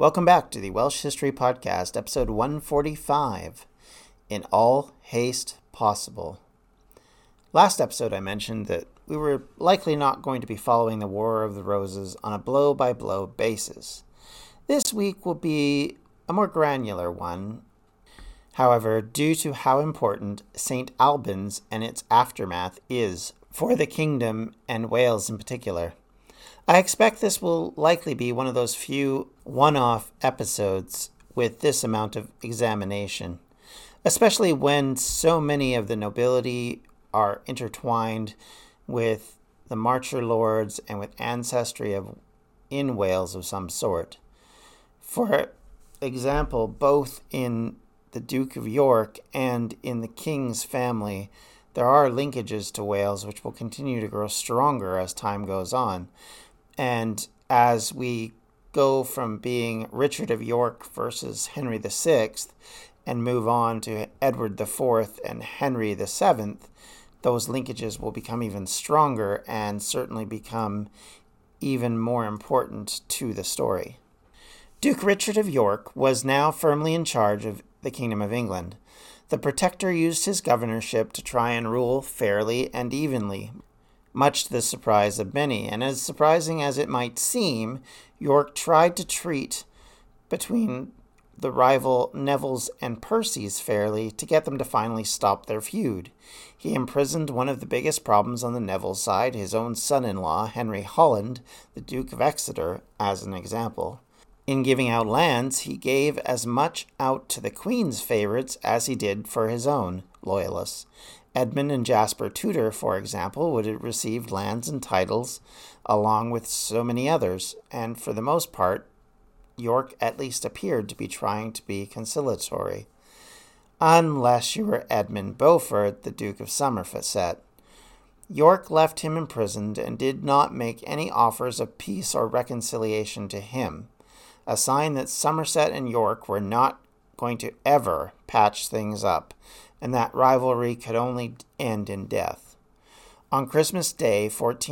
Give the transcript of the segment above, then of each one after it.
Welcome back to the Welsh History Podcast, episode 145, In All Haste Possible. Last episode I mentioned that we were likely not going to be following the War of the Roses on a blow-by-blow basis. This week will be a more granular one. However, due to how important St. Albans and its aftermath is for the kingdom and Wales in particular, I expect this will likely be one of those few one-off episodes with this amount of examination, especially when so many of the nobility are intertwined with the Marcher lords and with ancestry in Wales of some sort. For example, both in the Duke of York and in the King's family, there are linkages to Wales which will continue to grow stronger as time goes on. And as we go from being Richard of York versus Henry VI and move on to Edward IV and Henry VII, those linkages will become even stronger and certainly become even more important to the story. Duke Richard of York was now firmly in charge of the Kingdom of England. The Protector used his governorship to try and rule fairly and evenly, much to the surprise of many, and as surprising as it might seem, York tried to treat between the rival Nevilles and Percys fairly to get them to finally stop their feud. He imprisoned one of the biggest problems on the Neville side, his own son-in-law, Henry Holland, the Duke of Exeter, as an example. In giving out lands, he gave as much out to the Queen's favourites as he did for his own loyalists. Edmund and Jasper Tudor, for example, would have received lands and titles along with so many others, and for the most part, York at least appeared to be trying to be conciliatory. Unless you were Edmund Beaufort, the Duke of Somerset. York left him imprisoned and did not make any offers of peace or reconciliation to him, a sign that Somerset and York were not going to ever patch things up, and that rivalry could only end in death. On Christmas Day,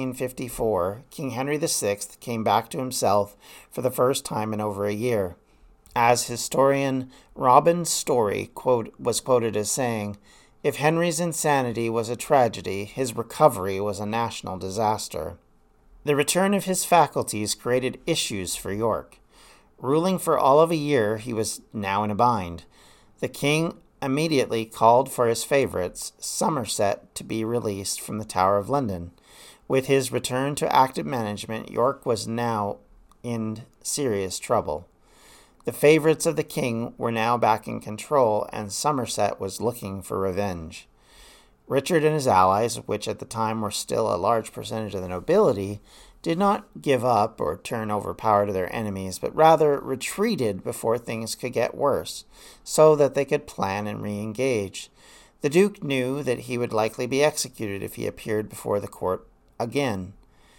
1454, King Henry VI came back to himself for the first time in over a year. As historian Robin Story was quoted as saying, "If Henry's insanity was a tragedy, his recovery was a national disaster." The return of his faculties created issues for York. Ruling for all of a year, he was now in a bind. The king immediately called for his favourites, Somerset, to be released from the Tower of London. With his return to active management, York was now in serious trouble. The favourites of the king were now back in control, and Somerset was looking for revenge. Richard and his allies, which at the time were still a large percentage of the nobility, did not give up or turn over power to their enemies, but rather retreated before things could get worse, so that they could plan and re-engage. The Duke knew that he would likely be executed if he appeared before the court again.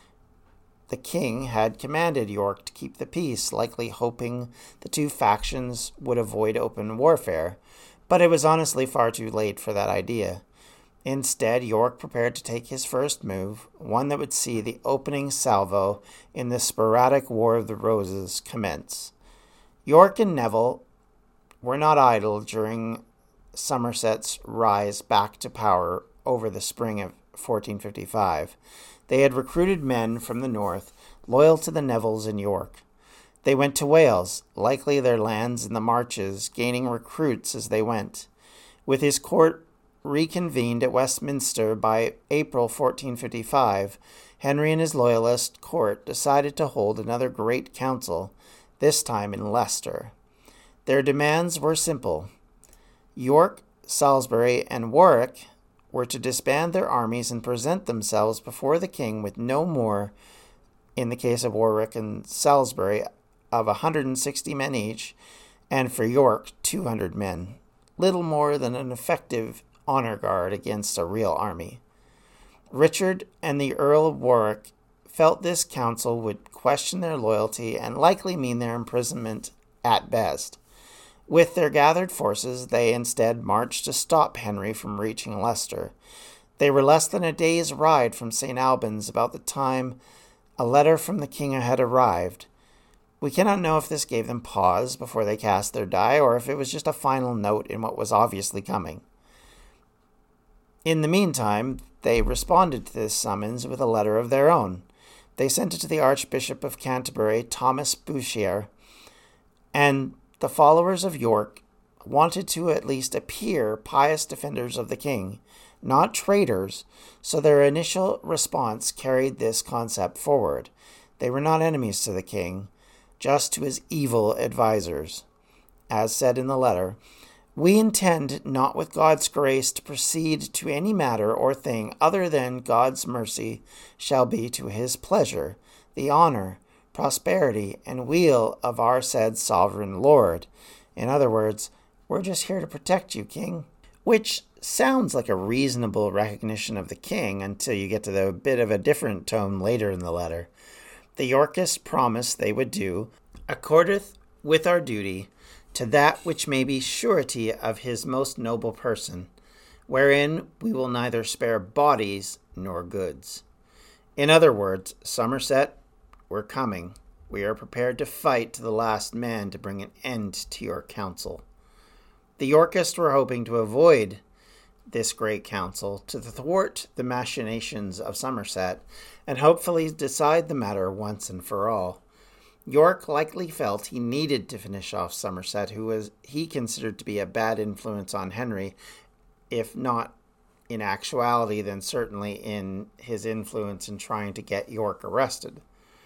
The king had commanded York to keep the peace, likely hoping the two factions would avoid open warfare, but it was honestly far too late for that idea. Instead, York prepared to take his first move, one that would see the opening salvo in the sporadic War of the Roses commence. York and Neville were not idle during Somerset's rise back to power over the spring of 1455. They had recruited men from the north, loyal to the Nevilles in York. They went to Wales, likely their lands in the Marches, gaining recruits as they went. With his court reconvened at Westminster by April 1455, Henry and his loyalist court decided to hold another great council, this time in Leicester. Their demands were simple. York, Salisbury, and Warwick were to disband their armies and present themselves before the king with no more, in the case of Warwick and Salisbury, of 160 men each, and for York, 200 men, little more than an effective honor guard against a real army. Richard and the Earl of Warwick felt this council would question their loyalty and likely mean their imprisonment at best. With their gathered forces, they instead marched to stop Henry from reaching Leicester. They were less than a day's ride from St. Albans about the time a letter from the king had arrived. We cannot know if this gave them pause before they cast their die, or if it was just a final note in what was obviously coming. In the meantime, they responded to this summons with a letter of their own. They sent it to the Archbishop of Canterbury, Thomas Bourchier, and the followers of York wanted to at least appear pious defenders of the king, not traitors, so their initial response carried this concept forward. They were not enemies to the king, just to his evil advisers. As said in the letter, "We intend not with God's grace to proceed to any matter or thing other than God's mercy shall be to his pleasure, the honor, prosperity, and weal of our said sovereign Lord." In other words, we're just here to protect you, king. Which sounds like a reasonable recognition of the king until you get to the bit of a different tone later in the letter. The Yorkists promised they would do, "accordeth with our duty, to that which may be surety of his most noble person, wherein we will neither spare bodies nor goods." In other words, Somerset, we're coming. We are prepared to fight to the last man to bring an end to your council. The Yorkists were hoping to avoid this great council to thwart the machinations of Somerset and hopefully decide the matter once and for all. York likely felt he needed to finish off Somerset, who he considered to be a bad influence on Henry, if not in actuality, then certainly in his influence in trying to get York arrested.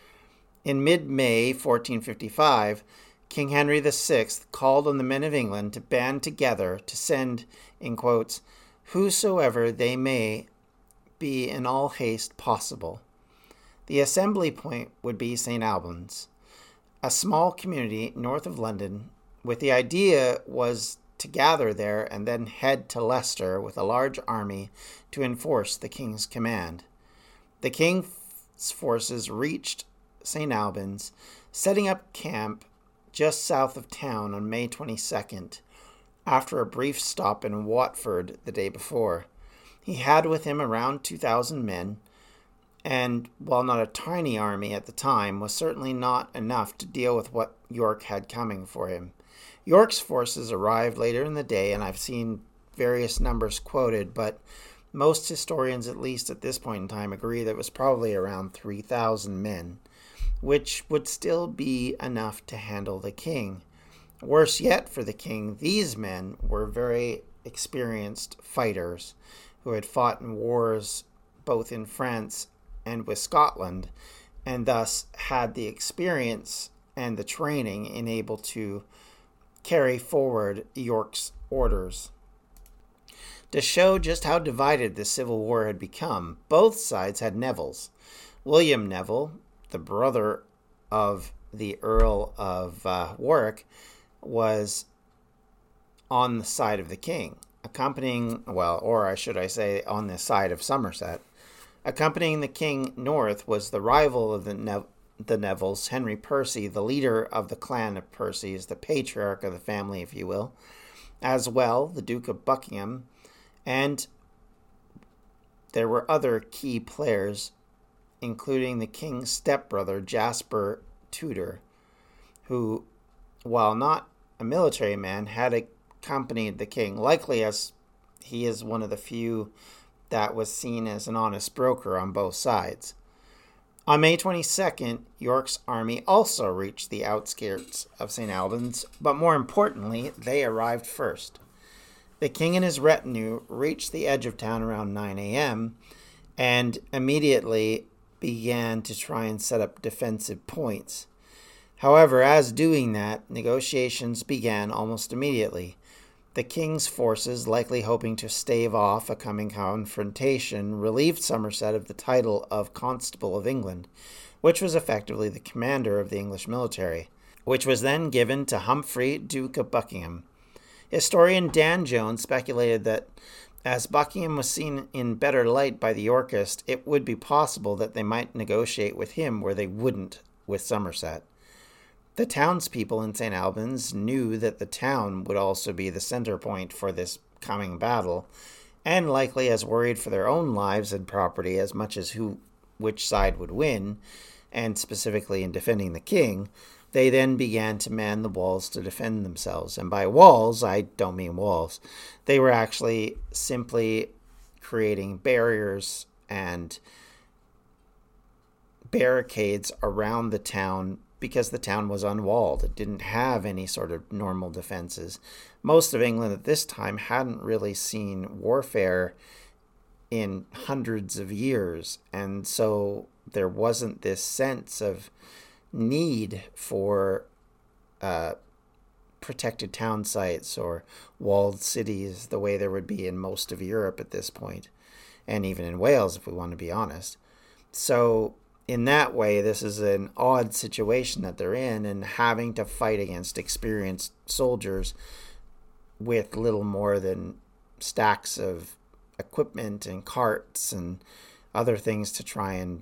In mid-May 1455, King Henry VI called on the men of England to band together to send, in quotes, "whosoever they may be in all haste possible." The assembly point would be St. Albans, a small community north of London, with the idea was to gather there and then head to Leicester with a large army to enforce the king's command. The king's forces reached St. Albans, setting up camp just south of town on May 22nd, after a brief stop in Watford the day before. He had with him around 2,000 men, and while not a tiny army at the time, was certainly not enough to deal with what York had coming for him. York's forces arrived later in the day, and I've seen various numbers quoted, but most historians, at least at this point in time, agree that it was probably around 3,000 men, which would still be enough to handle the king. Worse yet for the king, these men were very experienced fighters who had fought in wars both in France and with Scotland, and thus had the experience and the training in able to carry forward York's orders. To show just how divided the Civil War had become, both sides had Nevilles. William Neville, the brother of the Earl of Warwick, was on the side of the king, on the side of Somerset. Accompanying the king north was the rival of the Nevilles, Henry Percy, the leader of the clan of Percys, the patriarch of the family, if you will, as well the Duke of Buckingham, and there were other key players, including the king's stepbrother, Jasper Tudor, who, while not a military man, had accompanied the king, likely as he is one of the few that was seen as an honest broker on both sides. On May 22nd, York's army also reached the outskirts of St. Albans, but more importantly, they arrived first. The king and his retinue reached the edge of town around 9 a.m. and immediately began to try and set up defensive points. However, as doing that, negotiations began almost immediately. The king's forces, likely hoping to stave off a coming confrontation, relieved Somerset of the title of Constable of England, which was effectively the commander of the English military, which was then given to Humphrey, Duke of Buckingham. Historian Dan Jones speculated that as Buckingham was seen in better light by the Yorkists, it would be possible that they might negotiate with him where they wouldn't with Somerset. The townspeople in St. Albans knew that the town would also be the center point for this coming battle, and likely as worried for their own lives and property as much as which side would win, and specifically in defending the king, They then began to man the walls to defend themselves. And by walls, I don't mean walls. They were actually simply creating barriers and barricades around the town because the town was unwalled. It didn't have any sort of normal defenses. Most of England at this time hadn't really seen warfare in hundreds of years, and so there wasn't this sense of need for protected town sites or walled cities the way there would be in most of Europe at this point, and even in Wales, if we want to be honest. So in that way, this is an odd situation that they're in, and having to fight against experienced soldiers with little more than stacks of equipment and carts and other things to try and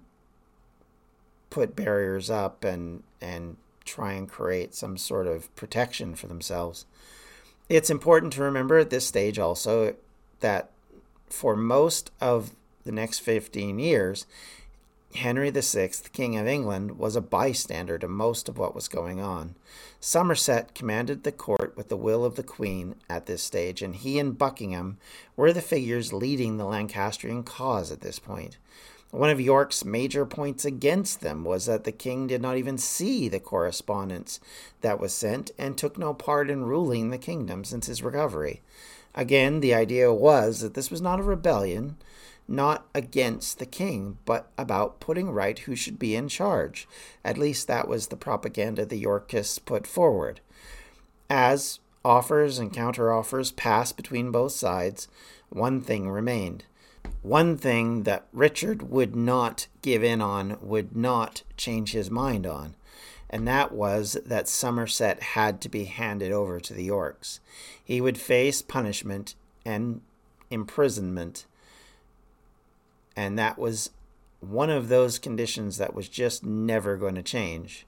put barriers up and try and create some sort of protection for themselves. It's important to remember at this stage also that for most of the next 15 years, Henry VI, King of England, was a bystander to most of what was going on. Somerset commanded the court with the will of the Queen at this stage, and he and Buckingham were the figures leading the Lancastrian cause at this point. One of York's major points against them was that the king did not even see the correspondence that was sent and took no part in ruling the kingdom since his recovery. Again, the idea was that this was not a rebellion, not against the king, but about putting right who should be in charge. At least that was the propaganda the Yorkists put forward. As offers and counter-offers passed between both sides, one thing remained. One thing that Richard would not give in on, would not change his mind on, and that was that Somerset had to be handed over to the Yorks. He would face punishment and imprisonment, and that was one of those conditions that was just never going to change.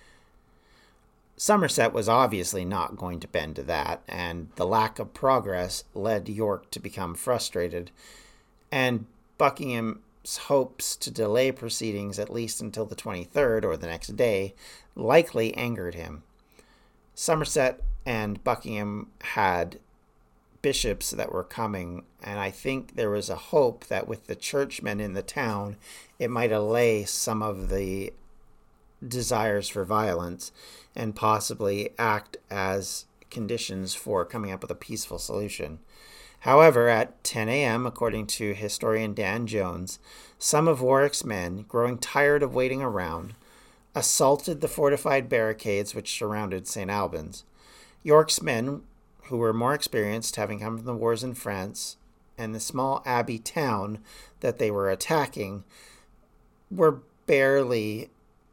Somerset was obviously not going to bend to that, and the lack of progress led York to become frustrated, and Buckingham's hopes to delay proceedings at least until the 23rd, or the next day, likely angered him. Somerset and Buckingham had bishops that were coming, and I think there was a hope that with the churchmen in the town, it might allay some of the desires for violence and possibly act as conditions for coming up with a peaceful solution. However, at 10 a.m., according to historian Dan Jones, some of Warwick's men, growing tired of waiting around, assaulted the fortified barricades which surrounded St. Albans. York's men, who were more experienced, having come from the wars in France, and the small abbey town that they were attacking, were barely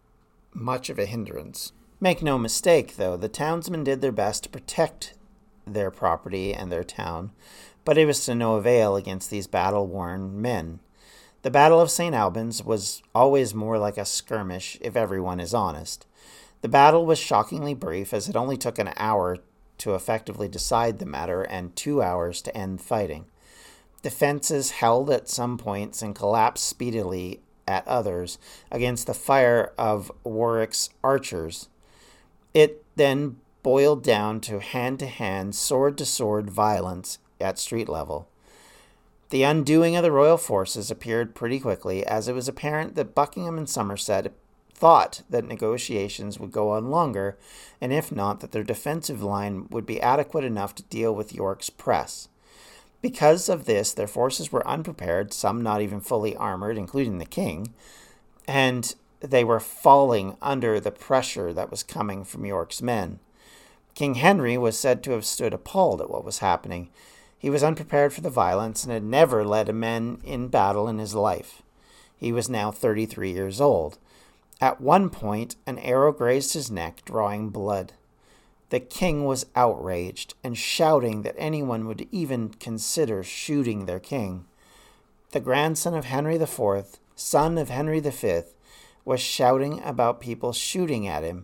much of a hindrance. Make no mistake, though, the townsmen did their best to protect their property and their town, but it was to no avail against these battle-worn men. The Battle of St. Albans was always more like a skirmish, if everyone is honest. The battle was shockingly brief, as it only took an hour to effectively decide the matter and 2 hours to end fighting. Defenses held at some points and collapsed speedily at others against the fire of Warwick's archers. It then boiled down to hand-to-hand, sword-to-sword violence at street level. The undoing of the royal forces appeared pretty quickly, as it was apparent that Buckingham and Somerset thought that negotiations would go on longer, and if not, that their defensive line would be adequate enough to deal with York's press. Because of this, their forces were unprepared, some not even fully armored, including the king, and they were falling under the pressure that was coming from York's men. King Henry was said to have stood appalled at what was happening. He was unprepared for the violence and had never led a man in battle in his life. He was now 33 years old. At one point, an arrow grazed his neck, drawing blood. The king was outraged and shouting that anyone would even consider shooting their king. The grandson of Henry IV, son of Henry V, was shouting about people shooting at him,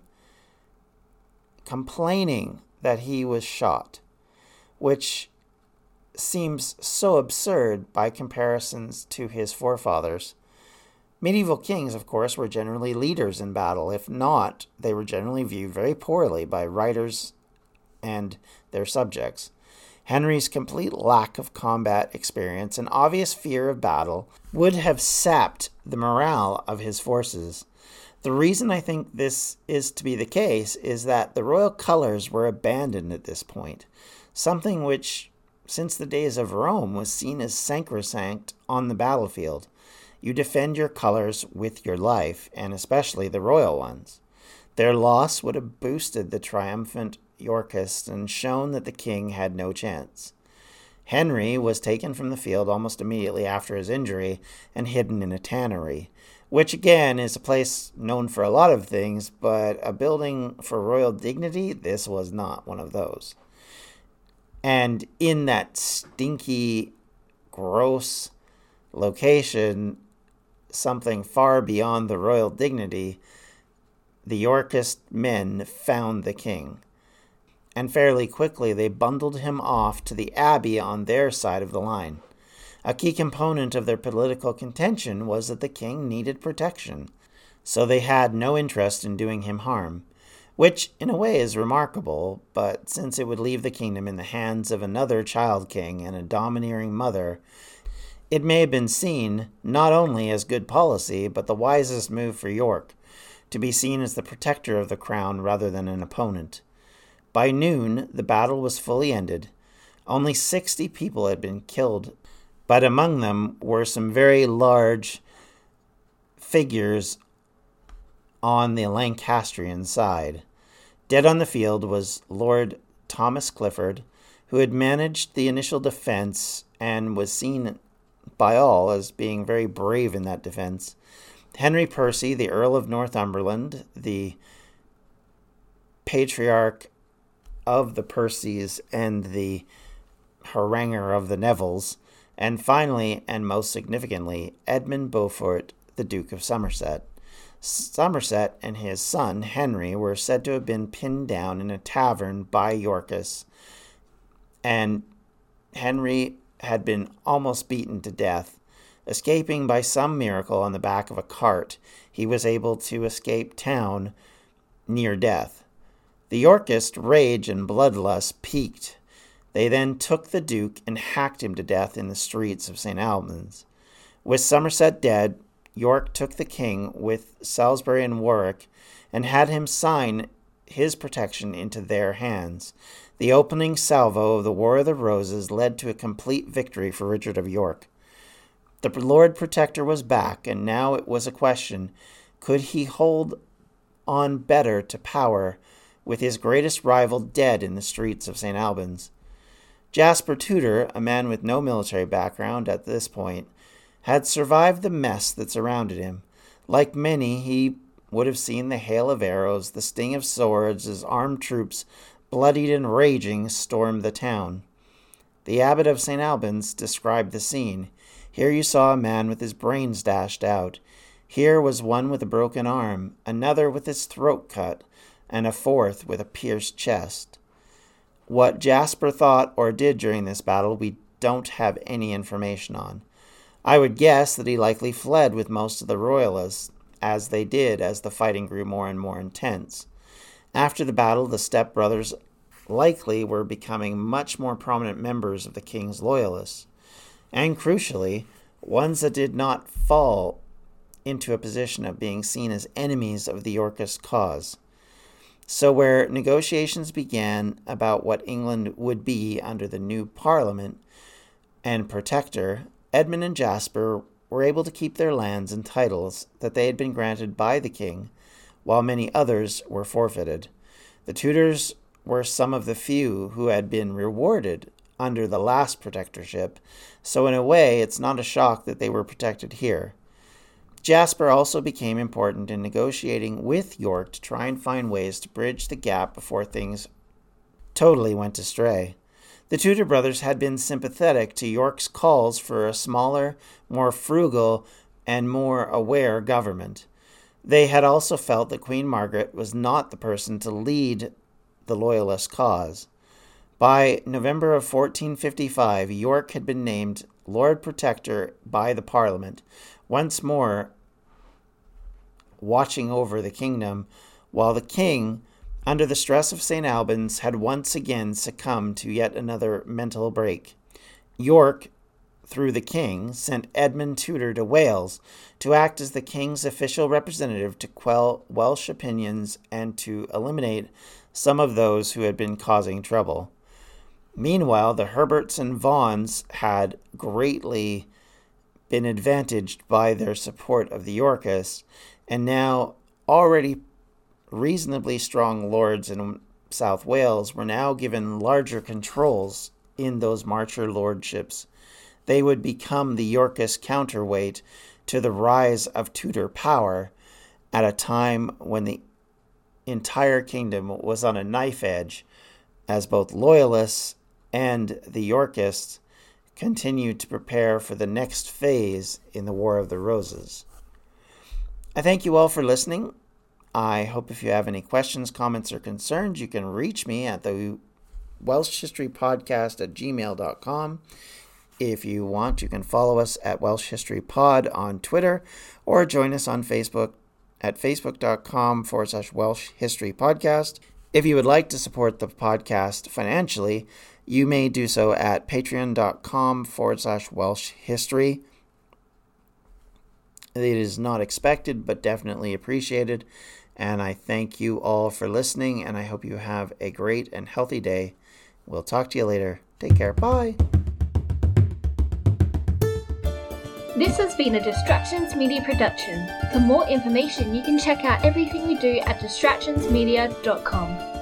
complaining that he was shot, which seems so absurd by comparisons to his forefathers. Medieval kings, of course, were generally leaders in battle. If not, they were generally viewed very poorly by writers and their subjects. Henry's complete lack of combat experience and obvious fear of battle would have sapped the morale of his forces. The reason I think this is to be the case is that the royal colors were abandoned at this point, something which, since the days of Rome, was seen as sacrosanct on the battlefield. You defend your colors with your life, and especially the royal ones. Their loss would have boosted the triumphant Yorkists and shown that the king had no chance. Henry was taken from the field almost immediately after his injury and hidden in a tannery, which again is a place known for a lot of things, but a building for royal dignity, this was not one of those. And in that stinky, gross location, something far beyond the royal dignity, the Yorkist men found the king. And fairly quickly they bundled him off to the abbey on their side of the line. A key component of their political contention was that the king needed protection, so they had no interest in doing him harm, which in a way is remarkable, but since it would leave the kingdom in the hands of another child king and a domineering mother, it may have been seen not only as good policy, but the wisest move for York, to be seen as the protector of the crown rather than an opponent. By noon, the battle was fully ended. Only 60 people had been killed, but among them were some very large figures on the Lancastrian side. Dead on the field was Lord Thomas Clifford, who had managed the initial defense and was seen by all as being very brave in that defense. Henry Percy, the Earl of Northumberland, the patriarch of the Percys and the haranguer of the Nevilles, and finally, and most significantly, Edmund Beaufort, the Duke of Somerset. Somerset and his son, Henry, were said to have been pinned down in a tavern by Yorkists, and Henry had been almost beaten to death. Escaping by some miracle on the back of a cart, he was able to escape town near death. The Yorkist rage and bloodlust peaked. They then took the Duke and hacked him to death in the streets of St. Albans. With Somerset dead, York took the king with Salisbury and Warwick and had him sign his protection into their hands. The opening salvo of the War of the Roses led to a complete victory for Richard of York. The Lord Protector was back, and now it was a question, could he hold on better to power with his greatest rival dead in the streets of St. Albans? Jasper Tudor, a man with no military background at this point, had survived the mess that surrounded him. Like many, he would have seen the hail of arrows, the sting of swords, as armed troops, bloodied and raging, stormed the town. The abbot of St. Albans described the scene. Here you saw a man with his brains dashed out. Here was one with a broken arm, another with his throat cut, and a fourth with a pierced chest. What Jasper thought or did during this battle we don't have any information on. I would guess that he likely fled with most of the royalists, as they did as the fighting grew more and more intense. After the battle, the stepbrothers likely were becoming much more prominent members of the king's loyalists, and crucially, ones that did not fall into a position of being seen as enemies of the Yorkist cause. So where negotiations began about what England would be under the new Parliament and Protector, Edmund and Jasper were able to keep their lands and titles that they had been granted by the king, while many others were forfeited. The Tudors were some of the few who had been rewarded under the last protectorship, so in a way it's not a shock that they were protected here. Jasper also became important in negotiating with York to try and find ways to bridge the gap before things totally went astray. The Tudor brothers had been sympathetic to York's calls for a smaller, more frugal, and more aware government. They had also felt that Queen Margaret was not the person to lead the Loyalist cause. By November of 1455, York had been named Lord Protector by the Parliament. Once more, watching over the kingdom, while the king, under the stress of St. Albans, had once again succumbed to yet another mental break. York, through the king, sent Edmund Tudor to Wales to act as the king's official representative to quell Welsh opinions and to eliminate some of those who had been causing trouble. Meanwhile, the Herberts and Vaughans had greatly been advantaged by their support of the Yorkists, and now already reasonably strong lords in South Wales were now given larger controls in those Marcher lordships. They would become the Yorkist counterweight to the rise of Tudor power at a time when the entire kingdom was on a knife edge, as both loyalists and the Yorkists continued to prepare for the next phase in the War of the Roses. I thank you all for listening. I hope if you have any questions, comments, or concerns, you can reach me at the welshhistorypodcast@gmail.com. If you want, you can follow us at Welsh History Pod on Twitter, or join us on Facebook at facebook.com/Welsh History Podcast. If you would like to support the podcast financially, you may do so at patreon.com/Welsh History. It is not expected, but definitely appreciated. And I thank you all for listening, and I hope you have a great and healthy day. We'll talk to you later. Take care. Bye. This has been a Distractions Media production. For more information, you can check out everything we do at distractionsmedia.com.